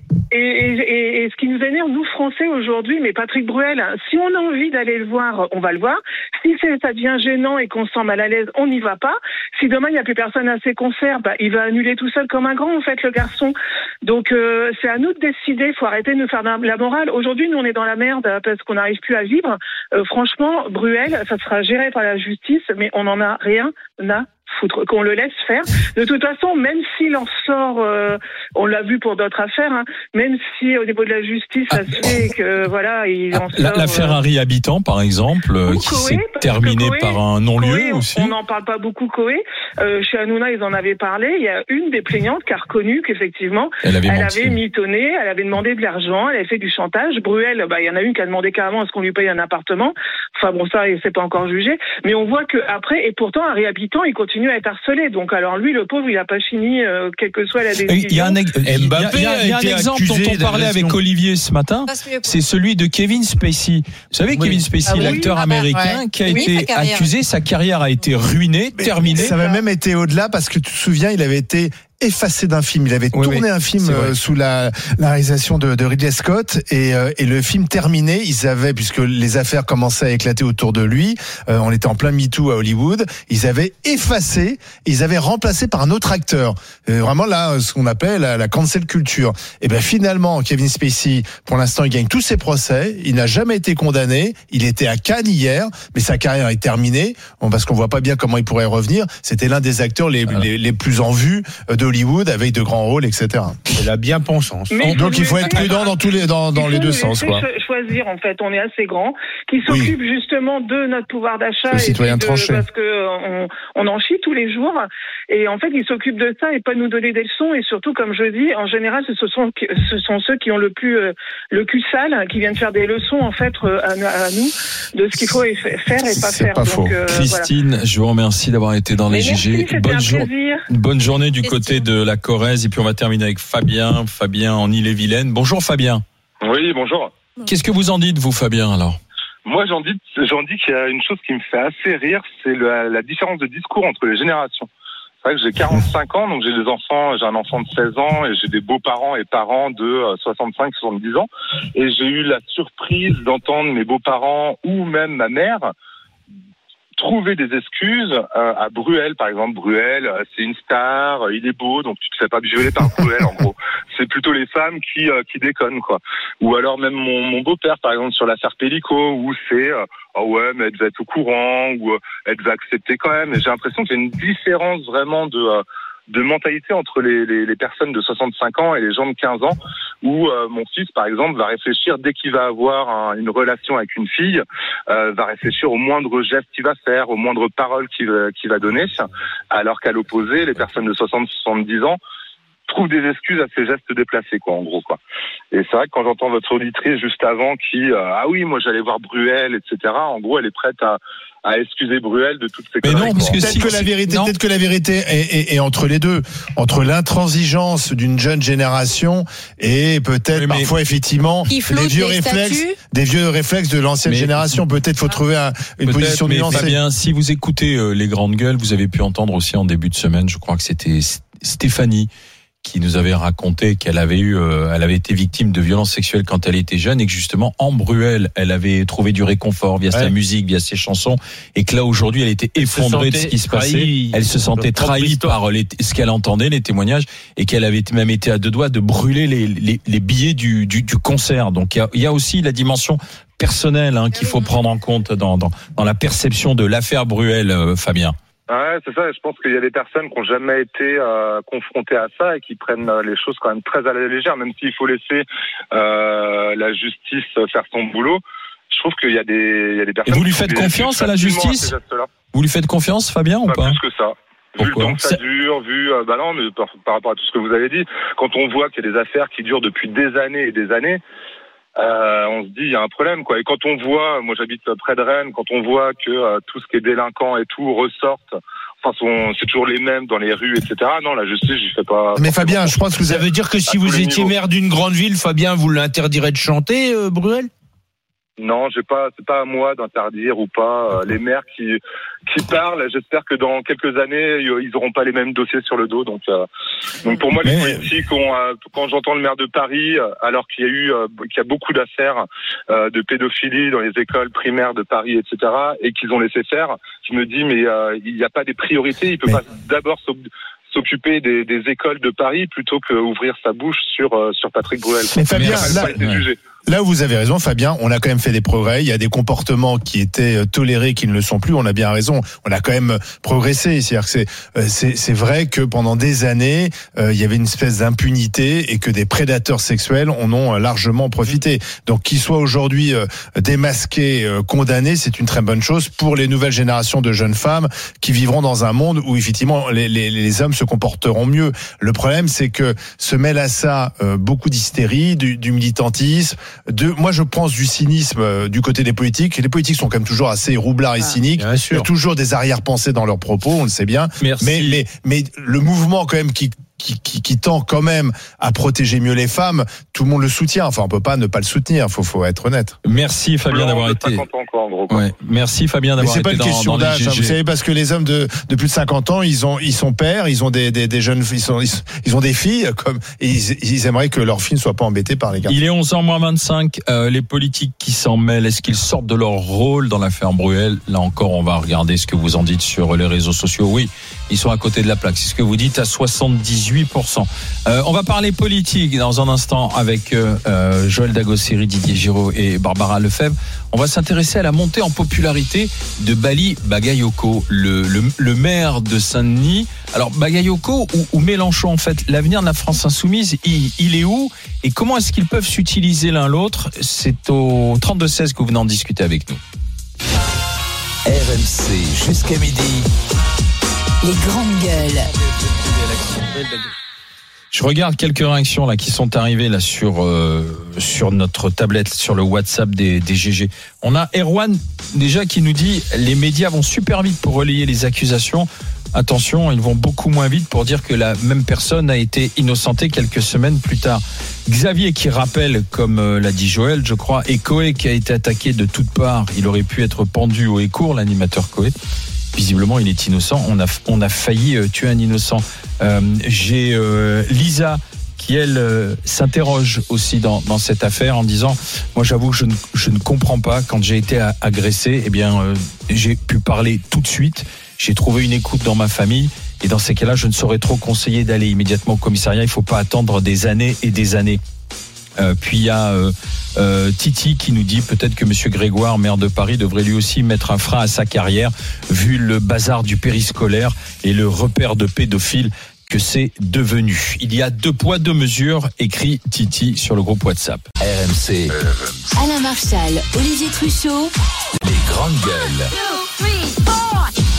Et ce qui nous énerve, nous Français aujourd'hui, mais Patrick Bruel, si on a envie d'aller le voir, on va le voir. Si ça devient gênant et qu'on se sent mal à l'aise, on n'y va pas. Si demain il n'y a plus personne à ses concerts, il va annuler tout seul comme un grand, en fait, le garçon. Donc c'est à nous de décider. Il faut arrêter de nous faire la morale. Aujourd'hui, nous on est dans la merde parce qu'on n'arrive plus à vivre. Franchement, Bruel, ça sera géré par la justice, mais on n'en a rien à foutre, qu'on le laisse faire. De toute façon, même s'il en sort, on l'a vu pour d'autres affaires, hein, même si au niveau de la justice, ça se fait que voilà, il en sort. La Ferrari habitant, par exemple, qui s'est terminée par un non-lieu aussi. On n'en parle pas beaucoup, Coé. chez Hanouna, ils en avaient parlé. Il y a une des plaignantes qui a reconnu qu'effectivement, elle avait mitonné, elle avait demandé de l'argent, elle avait fait du chantage. Bruel, il y en a une qui a demandé carrément à ce qu'on lui paye un appartement. Enfin bon, ça, c'est pas encore jugé. Mais on voit que après, et pourtant, un réhabitant, il continue à être harcelé. Donc alors lui, le pauvre, il a pas fini, quelle que soit la décision. Il y a un exemple dont on parlait avec Olivier ce matin. C'est celui de Kevin Spacey. Vous savez, Kevin Spacey, l'acteur américain, qui a été accusé, sa carrière a été ruinée, terminée. Ça va même été au-delà parce que tu te souviens, il avait été effacé d'un film. Il avait tourné un film sous la réalisation de Ridley Scott et le film terminé, ils avaient, puisque les affaires commençaient à éclater autour de lui, on était en plein MeToo à Hollywood, ils avaient effacé, ils avaient remplacé par un autre acteur. Vraiment là, ce qu'on appelle la cancel culture. Et ben finalement, Kevin Spacey, pour l'instant, il gagne tous ses procès, il n'a jamais été condamné, il était à Cannes hier, mais sa carrière est terminée, parce qu'on voit pas bien comment il pourrait revenir. C'était l'un des acteurs les plus en vue de Hollywood avec de grands rôles, etc. C'est la bien-pensance. Donc il faut être prudent dans les deux sens, quoi. Choisir, en fait, on est assez grand, qui s'occupe justement de notre pouvoir d'achat, parce que on en chie tous les jours, et en fait il s'occupe de ça et pas nous donner des leçons. Et surtout, comme je dis, en général, ce sont ceux qui ont le plus le cul sale, qui viennent faire des leçons en fait à nous de ce qu'il faut faire et pas faire. Pas faux. Christine, je vous remercie d'avoir été dans les GG. Bonne journée du côté de la Corrèze, et puis on va terminer avec Fabien en Ille-et-Vilaine. Bonjour Fabien. Oui, bonjour. Qu'est-ce que vous en dites, vous, Fabien, alors? Moi, j'en dis qu'il y a une chose qui me fait assez rire, c'est la différence de discours entre les générations. C'est vrai que j'ai 45 ans, donc j'ai un enfant de 16 ans, et j'ai des beaux-parents et parents de 65, 70 ans, et j'ai eu la surprise d'entendre mes beaux-parents ou même ma mère trouver des excuses à Bruel, par exemple. Bruel, c'est une star, il est beau, donc tu te fais pas violer par Bruel, en gros. C'est plutôt les femmes qui déconnent, quoi. Ou alors même mon beau-père, par exemple, sur l'affaire Pellico, où c'est oh ouais, mais elle devait être au courant, ou elle devait accepter quand même. Et j'ai l'impression qu'il y a une différence vraiment de mentalité entre les personnes de 65 ans et les gens de 15 ans, où mon fils, par exemple, va réfléchir dès qu'il va avoir une relation avec une fille, va réfléchir au moindre geste qu'il va faire, aux moindres paroles qu'il va donner, alors qu'à l'opposé, les personnes de 60-70 ans trouvent des excuses à ces gestes déplacés, quoi, en gros, quoi. Et c'est vrai que quand j'entends votre auditrice juste avant qui ah oui, moi j'allais voir Bruel, etc., en gros, elle est prête à excuser Bruel de toutes ces conneries. Mais non, parce que peut-être que la vérité est entre les deux, entre l'intransigeance d'une jeune génération et peut-être parfois effectivement des vieux réflexes de l'ancienne génération. Peut-être faut trouver une position nuancée. Fabien, si vous écoutez les grandes gueules, vous avez pu entendre aussi en début de semaine, je crois que c'était Stéphanie qui nous avait raconté qu'elle avait été victime de violences sexuelles quand elle était jeune, et que justement en Bruel, elle avait trouvé du réconfort via sa musique, via ses chansons, et que là aujourd'hui elle était effondrée de ce qui se passait. Elle se sentait trahie par ce qu'elle entendait, les témoignages, et qu'elle avait même été à deux doigts de brûler les billets du concert. Donc il y a aussi la dimension personnelle qu'il faut prendre en compte dans la perception de l'affaire Bruel, Fabien. Ouais, c'est ça. Je pense qu'il y a des personnes qui n'ont jamais été confrontées à ça et qui prennent les choses quand même très à la légère, même s'il faut laisser la justice faire son boulot. Je trouve qu'il y a des personnes. Et vous lui faites confiance à la justice? Vous lui faites confiance, Fabien, ou pas? Plus que ça. Pourquoi? Vu le temps que ça dure, non, mais par rapport à tout ce que vous avez dit, quand on voit qu'il y a des affaires qui durent depuis des années et des années, on se dit il y a un problème, quoi. Et quand on voit, moi j'habite près de Rennes, quand on voit que tout ce qui est délinquant et tout ressortent, enfin c'est toujours les mêmes dans les rues, etc. Non, la justice, j'y fais pas. Mais Fabien, je pense que ça veut dire que si vous étiez maire d'une grande ville, Fabien, vous l'interdirez de chanter, Bruel? Non, c'est pas à moi d'interdire ou pas les maires qui parlent. J'espère que dans quelques années, ils auront pas les mêmes dossiers sur le dos. Donc pour moi, les politiques quand j'entends le maire de Paris, alors qu'il y a beaucoup d'affaires de pédophilie dans les écoles primaires de Paris, etc., et qu'ils ont laissé faire, je me dis mais il n'y a pas des priorités. Il peut pas d'abord s'occuper des écoles de Paris plutôt qu'ouvrir sa bouche sur Patrick Bruel. Mais Fabien, Là où vous avez raison, Fabien, on a quand même fait des progrès. Il y a des comportements qui étaient tolérés qui ne le sont plus. On a bien raison. On a quand même progressé. C'est-à-dire que c'est vrai que pendant des années, il y avait une espèce d'impunité et que des prédateurs sexuels en ont largement profité. Donc, qu'ils soient aujourd'hui démasqués, condamnés, c'est une très bonne chose pour les nouvelles générations de jeunes femmes qui vivront dans un monde où effectivement les hommes se comporteront mieux. Le problème, c'est que se mêle à ça beaucoup d'hystérie, du militantisme. Moi, je pense du cynisme du côté des politiques. Et les politiques sont quand même toujours assez roublards et cyniques. Il y a toujours des arrière-pensées dans leurs propos, on le sait bien. Merci. Mais le mouvement quand même qui tend quand même à protéger mieux les femmes, tout le monde le soutient. Enfin, on peut pas ne pas le soutenir. Faut être honnête. Merci Fabien d'avoir été. 50 ans encore, en gros. Ouais. Merci Fabien d'avoir été dans les GG. C'est pas une question d'âge. Vous savez, parce que les hommes de plus de 50 ans, ils sont pères, ils ont des jeunes, ils ont des filles, et ils aimeraient que leurs filles ne soient pas embêtées par les garçons. Il est 11h-25. Les politiques qui s'en mêlent, est-ce qu'ils sortent de leur rôle dans l'affaire Bruel? Là encore, on va regarder ce que vous en dites sur les réseaux sociaux. Oui, ils sont à côté de la plaque. C'est ce que vous dites à 78%. On va parler politique dans un instant avec Joël Dagosseri, Didier Giraud et Barbara Lefebvre. On va s'intéresser à la montée en popularité de Bali Bagayoko, le maire de Saint-Denis. Alors Bagayoko ou Mélenchon, en fait, l'avenir de la France insoumise, il est où et comment est-ce qu'ils peuvent s'utiliser l'un l'autre? C'est au 32-16 que vous venez en discuter avec nous. RMC jusqu'à midi. Les grandes gueules. Je regarde quelques réactions là qui sont arrivées là sur notre tablette, sur le WhatsApp des GG. On a Erwan déjà qui nous dit les médias vont super vite pour relayer les accusations. Attention, ils vont beaucoup moins vite pour dire que la même personne a été innocentée quelques semaines plus tard. Xavier qui rappelle, comme l'a dit Joël, je crois, et Coé qui a été attaqué de toutes parts. Il aurait pu être pendu au Écourt, l'animateur Coé. Visiblement, il est innocent. On a failli tuer un innocent. J'ai Lisa qui, elle, s'interroge aussi dans cette affaire en disant « Moi, j'avoue que je ne comprends pas. Quand j'ai été agressé, eh bien, j'ai pu parler tout de suite. J'ai trouvé une écoute dans ma famille. Et dans ces cas-là, je ne saurais trop conseiller d'aller immédiatement au commissariat. Il ne faut pas attendre des années et des années. » Puis il y a Titi qui nous dit peut-être que Monsieur Grégoire, maire de Paris, devrait lui aussi mettre un frein à sa carrière vu le bazar du périscolaire et le repère de pédophiles que c'est devenu. Il y a 2 poids 2 mesures, écrit Titi sur le groupe WhatsApp. RMC. Alain Marchal, Olivier Truchot. Les grandes gueules. 2, 3, 4.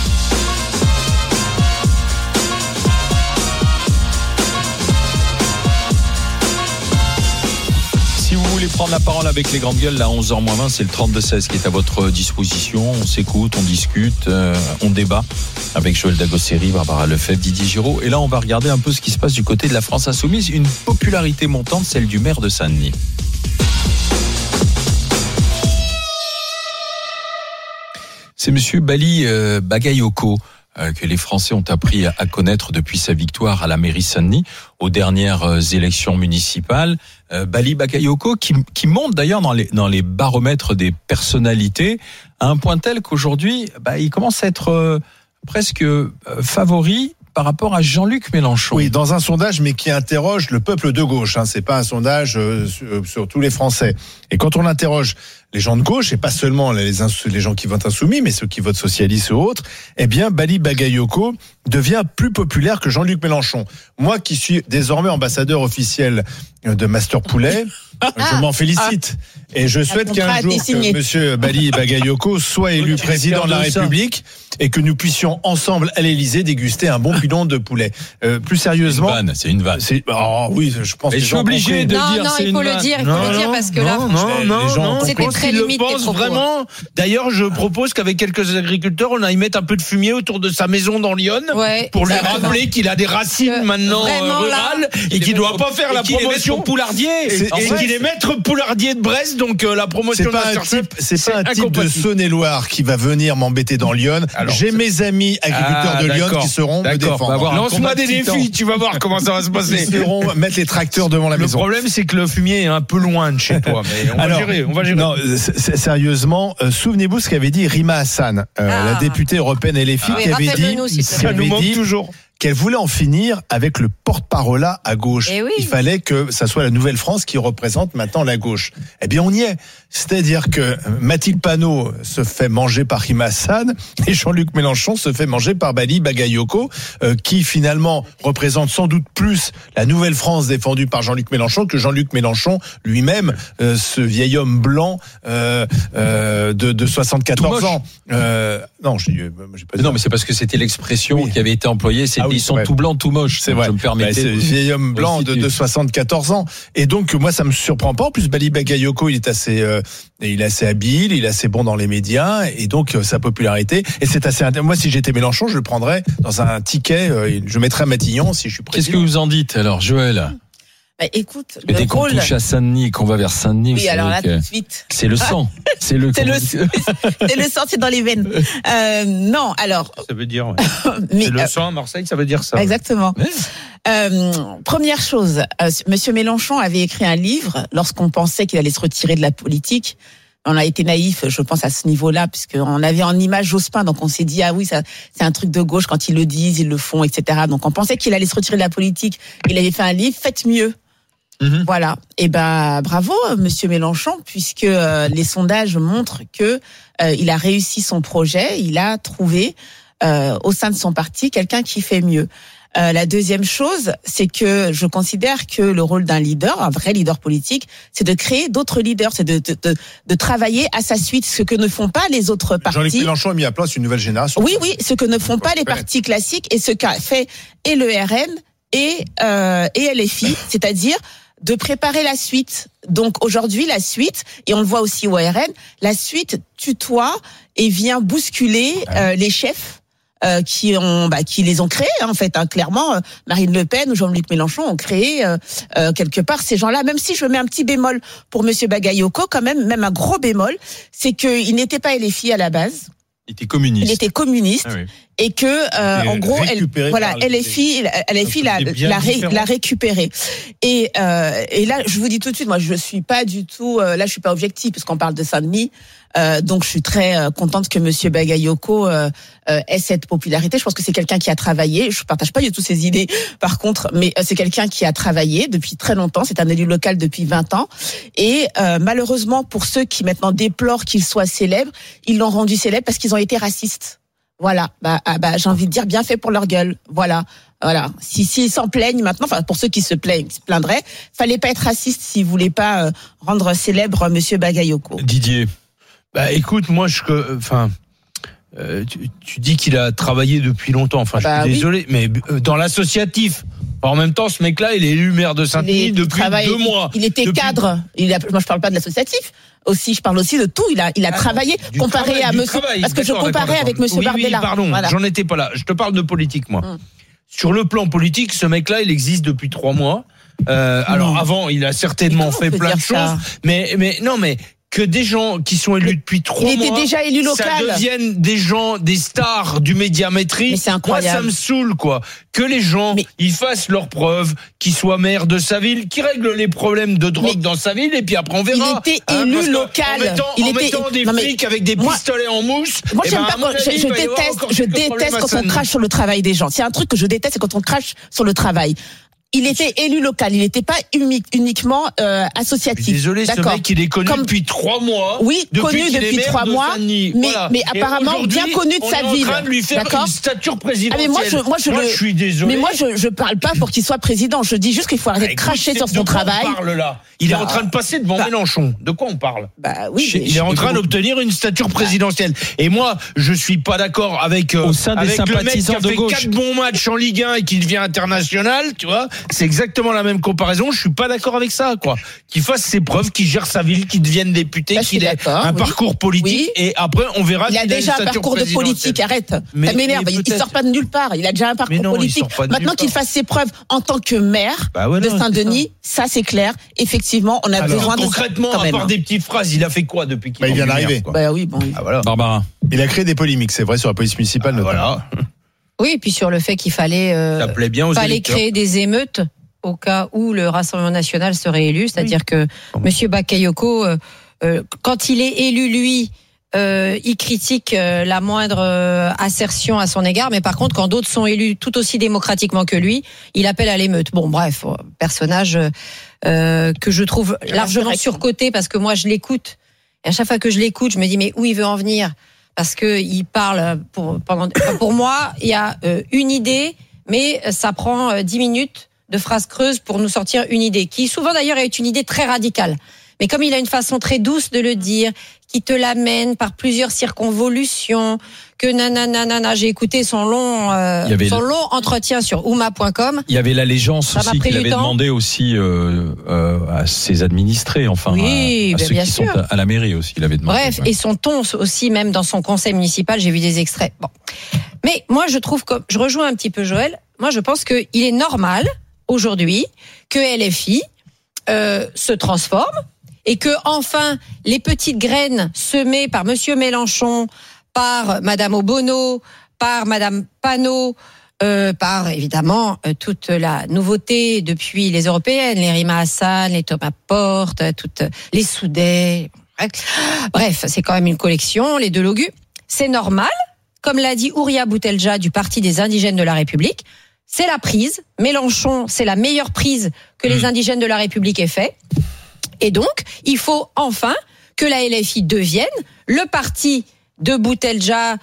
Si vous voulez prendre la parole avec les grandes gueules, là 11h-20, c'est le 32-16 qui est à votre disposition. On s'écoute, on discute, on débat avec Joël Dagosseri, Barbara Lefebvre, Didier Giraud. Et là, on va regarder un peu ce qui se passe du côté de la France insoumise. Une popularité montante, celle du maire de Saint-Denis. C'est monsieur Bali Bagayoko que les Français ont appris à connaître depuis sa victoire à la mairie Saint-Denis aux dernières élections municipales. Bali Bagayoko qui monte d'ailleurs dans les baromètres des personnalités à un point tel qu'aujourd'hui il commence à être presque favori par rapport à Jean-Luc Mélenchon. Oui, dans un sondage, mais qui interroge le peuple de gauche. C'est pas un sondage sur tous les Français. Et quand on interroge les gens de gauche, et pas seulement les gens qui votent insoumis, mais ceux qui votent socialistes ou autres, eh bien, Bali Bagayoko devient plus populaire que Jean-Luc Mélenchon. Moi, qui suis désormais ambassadeur officiel de Master Poulet, je m'en félicite. Et je souhaite qu'un jour que monsieur Bali Bagayoko soit élu président de la République et que nous puissions ensemble à l'Élysée déguster un bon pilon de poulet. Plus sérieusement. C'est une vanne. Oh oui, je pense que je suis obligé de dire c'est une vanne. Il faut le dire parce que là, non, c'était très limite. Je pense vraiment. D'ailleurs, je propose qu'avec quelques agriculteurs, on aille mettre un peu de fumier autour de sa maison dans Lyon pour lui rappeler qu'il a des racines maintenant rurales et qu'il ne doit pas faire la promotion Poulardier et qu'il est maître Poulardier de Brest. Donc la promotion c'est pas un type de Saône-et-Loire qui va venir m'embêter dans Lyon. J'ai mes amis agriculteurs de Lyon qui seront me défendre. Lance-moi des défis, tu vas voir comment ça va se passer. Ils seront mettre les tracteurs devant la maison. Le problème, c'est que le fumier est un peu loin de chez toi. Mais on va gérer. Non, sérieusement, souvenez-vous ce qu'avait dit Rima Hassan, la députée européenne LFI, qui avait dit, ça nous manque toujours. qu'elle voulait en finir avec le porte-parole à gauche. Eh oui. Il fallait que ça soit la Nouvelle-France qui représente maintenant la gauche. Eh bien, on y est. C'est-à-dire que Mathilde Panot se fait manger par Rima Hassan et Jean-Luc Mélenchon se fait manger par Bali Bagayoko, qui finalement représente sans doute plus la Nouvelle-France défendue par Jean-Luc Mélenchon que Jean-Luc Mélenchon lui-même, ce vieil homme blanc de 74 ans. Non, j'ai pas dit. Non, mais c'est parce que c'était l'expression qui avait été employée. C'était ils sont tout blancs, tout moches. C'est vrai. Je me permettais. C'est vieil homme blanc de 74 ans. Et donc moi, ça me surprend pas. En plus, Bali Bagayoko, il est assez habile, il est assez bon dans les médias, et donc sa popularité. Et c'est assez. Moi, si j'étais Mélenchon, je le prendrais dans un ticket. Je mettrais à Matignon si je suis président. Qu'est-ce que vous en dites alors, Joël? Écoute, dès qu'on touche à Saint-Denis, qu'on va vers Saint-Denis, oui, alors là, tout de suite. C'est le sang. C'est le sang, c'est dans les veines. Non, alors. Ça veut dire. Mais, c'est le sang à Marseille, ça veut dire ça. Exactement. Ouais. Première chose, Monsieur Mélenchon avait écrit un livre lorsqu'on pensait qu'il allait se retirer de la politique. On a été naïf, je pense, à ce niveau-là, puisqu'on avait en image Jospin, donc on s'est dit, ah oui, ça, c'est un truc de gauche, quand ils le disent, ils le font, etc. Donc on pensait qu'il allait se retirer de la politique. Il avait fait un livre, faites mieux. Voilà. Et bravo, Monsieur Mélenchon, puisque les sondages montrent que il a réussi son projet. Il a trouvé au sein de son parti quelqu'un qui fait mieux. La deuxième chose, c'est que je considère que le rôle d'un leader, un vrai leader politique, c'est de créer d'autres leaders, c'est de travailler à sa suite, ce que ne font pas les autres partis. Jean-Luc Mélenchon a mis à place une nouvelle génération. Oui, ce que ne font pas les partis classiques et ce qu'a fait et le RN et LFI, c'est-à-dire de préparer la suite. Donc aujourd'hui, la suite, et on le voit aussi au RN, la suite tutoie et vient bousculer les chefs qui les ont créés en fait. Clairement, Marine Le Pen ou Jean-Luc Mélenchon ont créé quelque part ces gens-là. Même si je mets un petit bémol pour Monsieur Bagayoko, quand même un gros bémol, c'est qu'il n'était pas LFI à la base. Il était communiste. Il était communiste. Ah oui. Et que, en gros, LFI l'a récupéré. Et là, je vous dis tout de suite, moi, je suis pas du tout, là, je suis pas objective, parce qu'on parle de Saint-Denis. Donc, je suis très contente que Monsieur Bagayoko ait cette popularité. Je pense que c'est quelqu'un qui a travaillé. Je partage pas du tout ses idées, par contre, mais c'est quelqu'un qui a travaillé depuis très longtemps. C'est un élu local depuis 20 ans. Et malheureusement, pour ceux qui maintenant déplorent qu'il soit célèbre, ils l'ont rendu célèbre parce qu'ils ont été racistes. Voilà, j'ai envie de dire bien fait pour leur gueule. Voilà. S'ils s'en plaignent maintenant, enfin pour ceux qui se plaindraient, fallait pas être raciste s'ils voulaient pas rendre célèbre Monsieur Bagayoko. Didier. Écoute, moi tu dis qu'il a travaillé depuis longtemps. Enfin, je suis désolé, mais dans l'associatif. En même temps, ce mec-là, il est élu maire de Saint-Denis depuis 2 mois. Il était cadre. Moi, je parle pas de l'associatif. Aussi, je parle aussi de tout. Il a travaillé comparé à Monsieur. Parce que je comparais avec Monsieur Bardella. Oui, pardon, voilà. J'en étais pas là. Je te parle de politique, moi. Sur le plan politique, ce mec-là, il existe depuis 3 mois. Alors avant, il a certainement fait plein de choses. Mais que des gens qui sont élus depuis 3 mois, il était déjà élu local, ça devienne des stars du médiamétrie. Mais c'est incroyable. Moi, ça me saoule, quoi. Que les gens, ils fassent leurs preuves, qu'ils soient maires de sa ville, qu'ils règlent les problèmes de drogue dans sa ville, et puis après on verra. Il était élu local. En mettant des flics avec des pistolets en mousse. Moi, j'aime pas je déteste quand on crache sur le travail des gens. C'est un truc que je déteste, c'est quand on crache sur le travail. Il était élu local, il n'était pas uniquement associatif. Désolé, ce mec, il est connu depuis 3 mois. Oui, connu depuis 3 mois, mais apparemment bien connu de sa ville. On est en train de lui faire une stature présidentielle. Moi, je suis désolé. Mais moi, je parle pas pour qu'il soit président. Je dis juste qu'il faut arrêter de cracher sur son travail. On parle là. Il est en train de passer devant Mélenchon. De quoi on parle? Oui. Il est en train d'obtenir une stature présidentielle. Et moi, je suis pas d'accord avec au sein des sympathisants de gauche. Qui a fait 4 bons matchs en Ligue 1 et qui devient international, tu vois. C'est exactement la même comparaison. Je suis pas d'accord avec ça, quoi. Qu'il fasse ses preuves, qu'il gère sa ville, qu'il devienne député, qu'il ait un parcours politique, et après on verra. Il a déjà un parcours de politique. Arrête. Ça m'énerve. Il sort pas de nulle part. Il a déjà un parcours politique. Maintenant qu'il fasse ses preuves en tant que maire de Saint-Denis, ça c'est clair. Effectivement, on a besoin de concrètement, à part des petites phrases, il a fait quoi depuis qu'il il vient d'arriver. Voilà. Barbara. Il a créé des polémiques, c'est vrai, sur la police municipale notamment. Voilà. Oui, et puis sur le fait qu'il fallait créer des émeutes au cas où le Rassemblement national serait élu, c'est-à-dire que Monsieur Bakayoko, quand il est élu lui, il critique la moindre assertion à son égard, mais par contre, quand d'autres sont élus tout aussi démocratiquement que lui, il appelle à l'émeute. Bon, bref, personnage que je trouve largement surcoté, parce que moi, je l'écoute. Et à chaque fois que je l'écoute, je me dis, mais où il veut en venir ? Parce que il parle pour moi, il y a une idée, mais ça prend 10 minutes de phrases creuses pour nous sortir une idée, qui souvent d'ailleurs est une idée très radicale. Mais comme il a une façon très douce de le dire, qui te l'amène par plusieurs circonvolutions, que nanana, j'ai écouté son long entretien sur ouma.com. Il y avait l'allégeance aussi qu'il avait demandé aussi à ses administrés, enfin à ceux qui sont à la mairie aussi. Il avait demandé. Bref, et son ton aussi, même dans son conseil municipal, j'ai vu des extraits. Bon, mais moi je trouve que je rejoins un petit peu Joël. Moi je pense que il est normal aujourd'hui que LFI se transforme. Et que enfin les petites graines semées par Monsieur Mélenchon, par Madame Obono, par Madame Panot, par évidemment toute la nouveauté depuis les européennes, les Rima Hassan, les Thomas Porte, toutes les Soudet. Bref, c'est quand même une collection, les Delogu. C'est normal, comme l'a dit Ouria Boutelja du Parti des Indigènes de la République. C'est la prise. Mélenchon, c'est la meilleure prise que les indigènes de la République aient fait. Et donc, il faut enfin que la LFI devienne le parti de Boutelja,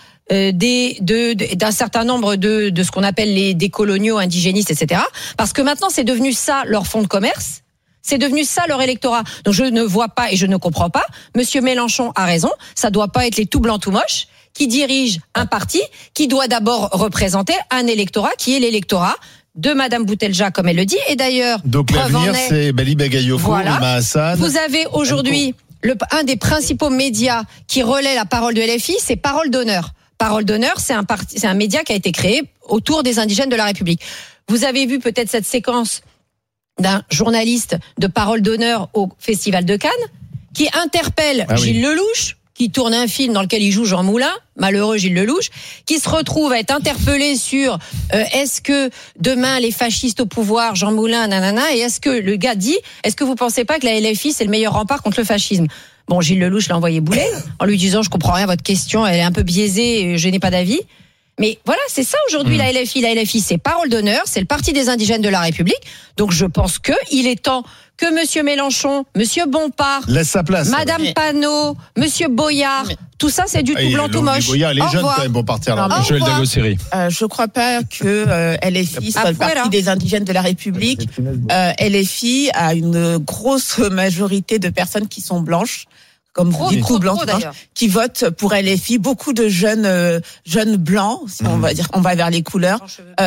d'un certain nombre de ce qu'on appelle des coloniaux, indigénistes, etc. Parce que maintenant, c'est devenu ça leur fonds de commerce. C'est devenu ça leur électorat. Donc je ne vois pas et je ne comprends pas. Monsieur Mélenchon a raison. Ça doit pas être les tout blancs tout moches qui dirigent un parti qui doit d'abord représenter un électorat qui est l'électorat de Madame Boutelja, comme elle le dit. Et d'ailleurs, donc l'avenir, c'est Bali Bagayoko, Rima Hassan. Vous avez aujourd'hui un des principaux médias qui relaie la parole de LFI, c'est Parole d'honneur. Parole d'honneur, c'est un média qui a été créé autour des indigènes de la République. Vous avez vu peut-être cette séquence d'un journaliste de Parole d'honneur au Festival de Cannes qui interpelle Gilles Lelouch, qui tourne un film dans lequel il joue Jean Moulin, malheureux Gilles Lelouch, qui se retrouve à être interpellé sur est-ce que demain les fascistes au pouvoir, Jean Moulin, nanana, et est-ce que le gars dit, est-ce que vous pensez pas que la LFI c'est le meilleur rempart contre le fascisme ? Bon, Gilles Lelouch l'a envoyé bouler en lui disant je comprends rien à votre question, elle est un peu biaisée, je n'ai pas d'avis. Mais voilà, c'est ça aujourd'hui la LFI. La LFI, c'est Parole d'honneur, c'est le Parti des Indigènes de la République. Donc je pense qu'il est temps que Monsieur Mélenchon, Monsieur Bompard, laisse sa place, Madame Panot, Monsieur Boyard, tout ça c'est du tout blanc tout moche. Boyard, les jeunes quand même pour partir là. Joël Dagosseri. Je crois pas que LFI soit le Parti des Indigènes de la République. LFI a une grosse majorité de personnes qui sont blanches. Comme vous dites, blancs, qui votent pour LFI, beaucoup de jeunes blancs, si on va dire, on va vers les couleurs,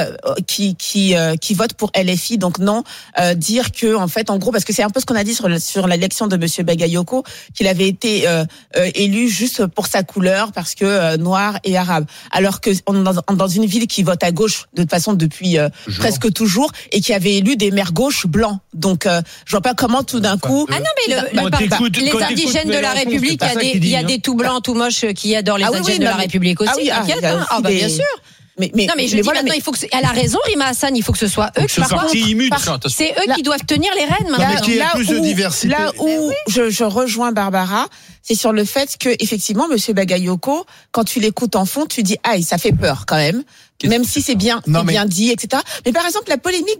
qui votent pour LFI. Donc non, dire que en fait, en gros, parce que c'est un peu ce qu'on a dit sur l'élection de Monsieur Bagayoko, qu'il avait été élu juste pour sa couleur, parce que noir et arabe, alors que on est dans une ville qui vote à gauche de toute façon depuis presque toujours, et qui avait élu des maires gauches blancs. Donc je vois pas comment tout d'un coup. Ah non, mais les indigènes de la République, il y a des tout blancs, tout moches qui adorent les indigènes de la République aussi. Bien sûr. Mais non, mais je dis maintenant, il faut que elle a raison, Rima Hassan, il faut que ce soit eux qui c'est eux qui doivent tenir les rênes maintenant. Mais qu'il y ait plus de diversité. Là où je rejoins Barbara, c'est sur le fait que effectivement Monsieur Bagayoko, quand tu l'écoutes en fond, tu dis aïe, ça fait peur quand même. Même si c'est bien, bien dit, etc. Mais par exemple, la polémique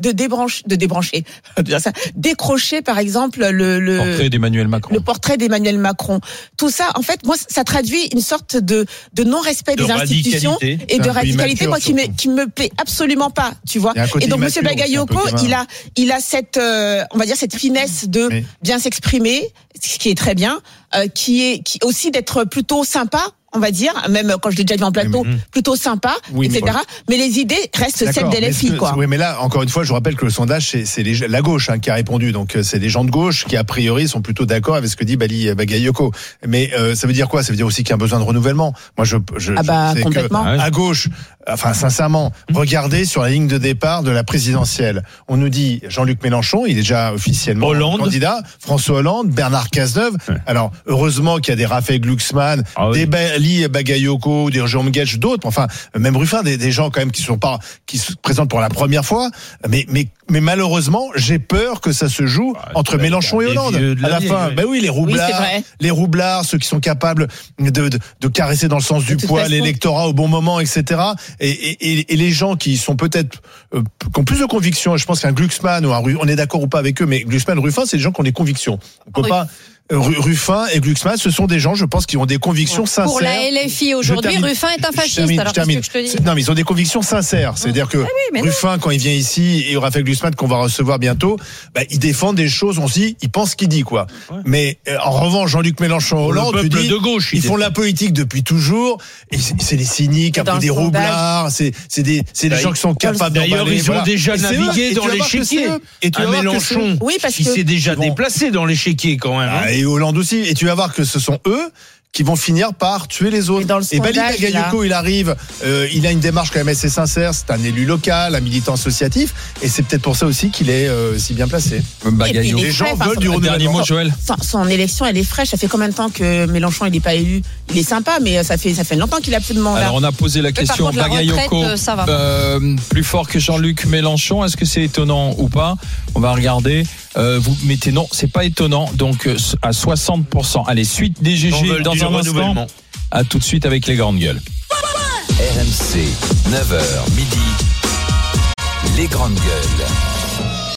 décrocher par exemple le portrait d'Emmanuel Macron. Le portrait d'Emmanuel Macron. Tout ça, en fait, moi, ça traduit une sorte de non-respect des institutions et de radicalité, moi, qui me plaît absolument pas, tu vois. Et donc, Monsieur Bagayoko, il a cette, on va dire, cette finesse de bien s'exprimer, ce qui est très bien, qui aussi d'être plutôt sympa. On va dire, même quand je l'ai déjà vu en plateau, plutôt sympa, etc. Mais les idées restent celles de LFI, quoi. Oui, mais là, encore une fois, je vous rappelle que le sondage, c'est la gauche qui a répondu. Donc, c'est des gens de gauche qui, a priori, sont plutôt d'accord avec ce que dit Bali Bagayoko. Mais ça veut dire quoi ? Ça veut dire aussi qu'il y a un besoin de renouvellement. Moi, je sais complètement. Que à gauche, enfin, sincèrement, regardez sur la ligne de départ de la présidentielle. On nous dit Jean-Luc Mélenchon, il est déjà officiellement candidat. François Hollande, Bernard Cazeneuve. Alors, heureusement qu'il y a des Raphaël Glucksmann, des Ali Bagayoko, des Jérôme Guedj, d'autres, enfin même Ruffin, des gens quand même qui se présentent pour la première fois, mais malheureusement, j'ai peur que ça se joue entre Mélenchon et Hollande à la fin. Ben oui, les roublards, ceux qui sont capables de caresser dans le sens du poil l'électorat au bon moment, etc. Et les gens qui sont peut-être qui ont plus de convictions. Je pense qu'un Glucksmann on est d'accord ou pas avec eux, mais Glucksmann, Ruffin, c'est des gens qui ont des convictions. On peut pas. Ruffin et Glucksmann, ce sont des gens, je pense, qui ont des convictions sincères. Pour la LFI aujourd'hui, Ruffin est un fasciste. Alors qu'est-ce que je te dis ? Non, mais ils ont des convictions sincères. C'est-à-dire que Ruffin, quand il vient ici, et Raphaël Glucksmann qu'on va recevoir bientôt, il défend des choses. On se dit, il pense ce qu'il dit, quoi. Ouais. Mais en revanche, Jean-Luc Mélenchon, Hollande, tu dis, de gauche, ils font la politique depuis toujours. Et c'est des cyniques, un peu des roublards. C'est des gens qui sont capables d'emballer. D'ailleurs, ils ont déjà navigué dans l'échiquier. Et tu vois Mélenchon, il s'est déjà déplacé dans l'échiquier quand même. Et Hollande aussi. Et tu vas voir que ce sont eux qui vont finir par tuer les autres. Et Bali Bagayoko, il arrive, il a une démarche quand même assez sincère, c'est un élu local, un militant associatif, et c'est peut-être pour ça aussi qu'il est si bien placé. Bagayoko. Les gens veulent du renouvellement. Joël. Son élection, elle est fraîche. Ça fait combien de temps que Mélenchon, il n'est pas élu ? Il est sympa, mais ça fait longtemps qu'il a plus de mandat. Alors on a posé la question, Bagayoko, plus fort que Jean-Luc Mélenchon, est-ce que c'est étonnant ou pas ? On va regarder. Vous mettez non, c'est pas étonnant. Donc à 60%. Allez, suite des GG dans un instant. À tout de suite avec les grandes gueules. RMC, 9h midi. Les grandes gueules.